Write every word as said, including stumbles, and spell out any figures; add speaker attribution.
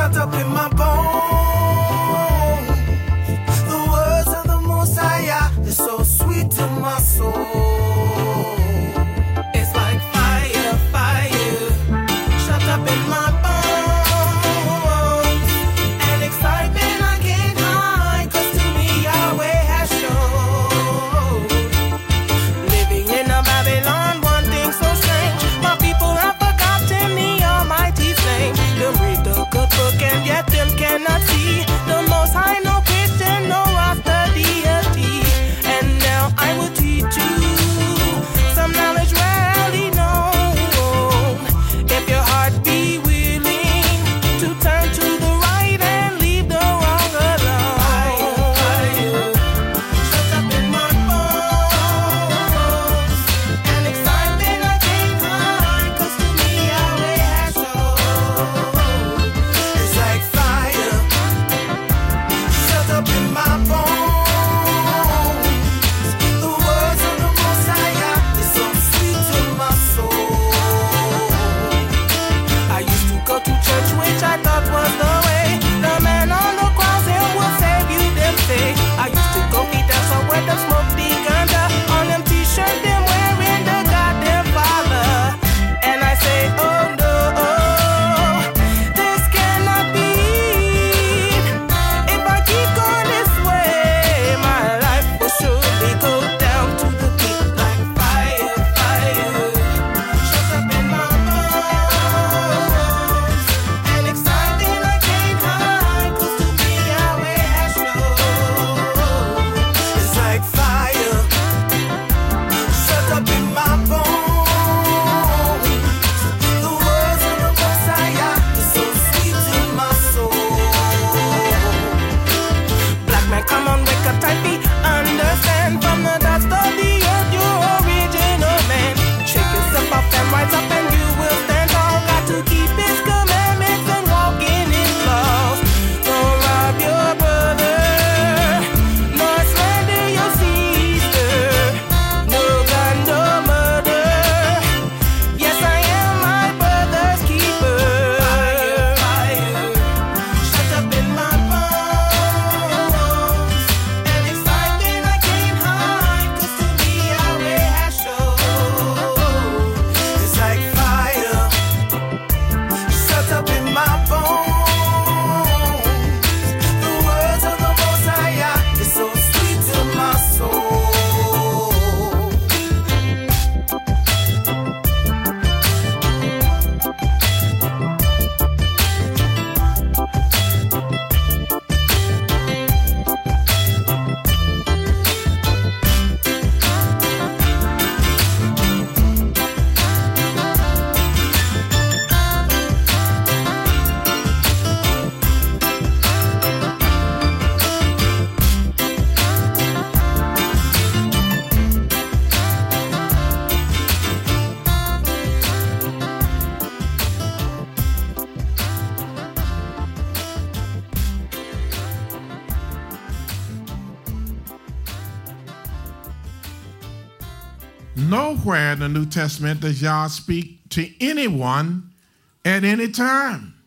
Speaker 1: shut up in my bones. The words of the Messiah is so sweet to my soul. It's like fire, fire, shut up in my bones. And excitement I can't hide, 'cause to me Yahweh has shown. Living in a Babylon, one thing so strange. My people have forgotten the Almighty's name. Them read the good book and yet them cannot see the Most High, no Christian, no Rasta deity. And now I will teach you some knowledge rarely known. If your heart be willing to turn to the right and leave the wrong alone. Shut up in my bones. And excitement I can't hide, 'cause to me Yahweh has shown. It's like fire. Shut up in my bones. The words of the Messiah is so sweet to my soul. I used to go to church, which I thought was the way. The man on the cross, him will save you, them say. I used to go eat that somewhere that smoke the ganja. On them t-shirt, them wearing the goddamn Father. And I say, oh no, this cannot be. If I keep going this way, my life will surely go down to the pit like fire, fire. Shut up in my bones. And excitement I can't hide, 'cause to me Yahweh has shown. It's like fire. Shut up in my bones. The words of the Messiah is so sweet to my soul. Black man, come on, wake up, type me, understand. From the dust of the earth, you're original man. Shake yourself up and rise up and you will stand tall. Got to keep his commandments and walk in his laws. Don't rob your brother, nor slander your sister. No gun, no murder. Yes, I am my brother's keeper. Fire, fire, shut up in my bones. And excitement I can't hide, 'cause to me Yahweh has shown. It's like fire. Shut up in my bones. The words of the Messiah is so sweet to my soul.
Speaker 2: Nowhere in the New Testament does Yah speak to anyone at any time.